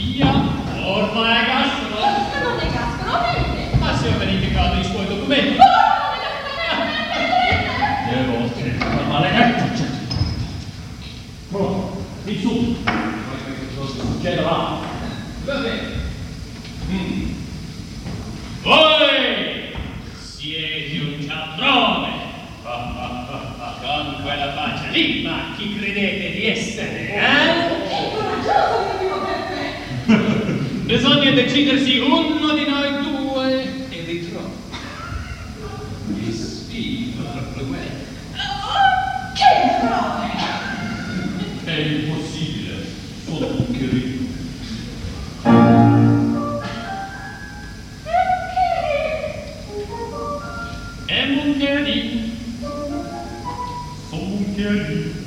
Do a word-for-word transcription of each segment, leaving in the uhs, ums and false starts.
Sia, ormai gascono. Ma non ne gascono, niente. Ma se ho verificato i suoi documenti. Ma non ne gascono, Le vostre, ma maledetto. Oh, di su. Succede là. Va bene. Mm. Voi siete un cialtrone. Ah, ah, ah, ah. Con quella faccia lì, ma chi credete di essere, eh? È coraggioso, mio Peppe. Bisogna decidersi uno di noi due e vi trovo. Mi sfido a duello. Oh, che prove! È impossibile, sono un chirurgo. È un chirurgo. Sono un chirurgo.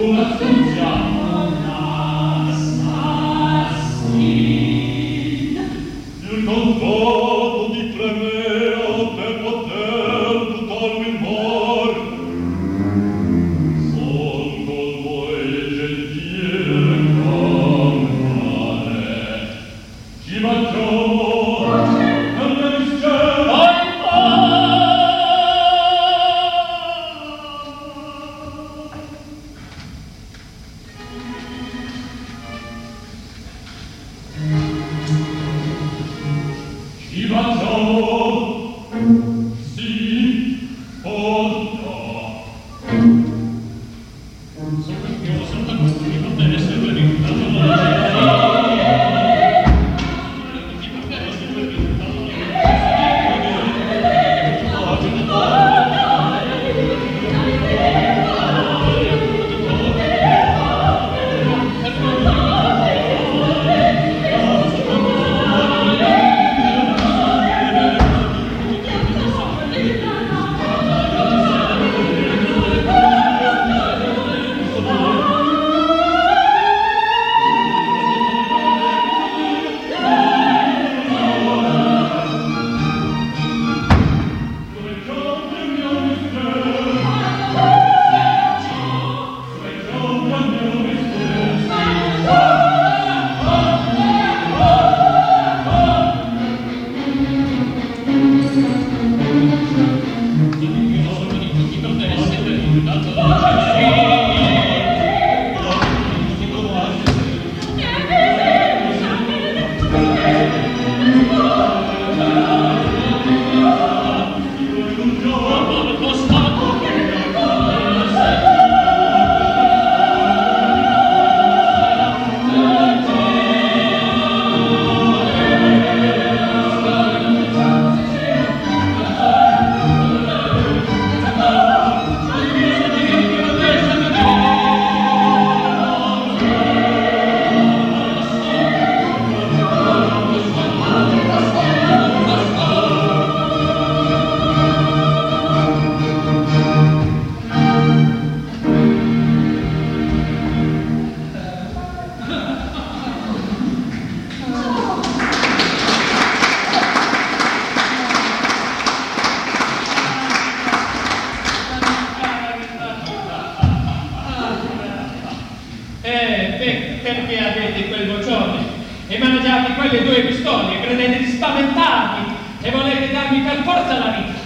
perché avete quel vocione e mangiate quelle due pistole e credete di spaventarmi e volete darmi per forza la vita.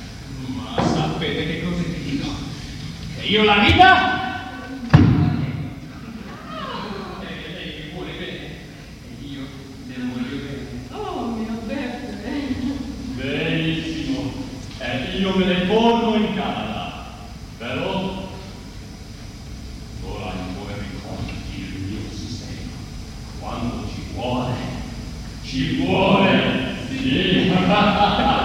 Ma sapete che cosa ti dico? Che io la vita e lei mi vuole bene e io le voglio bene. Oh mio Beppe. Benissimo, e io me ne torno in casa, però ora mi vuole ricordi il mio sistema. Quando ci vuole, ci vuole, sì.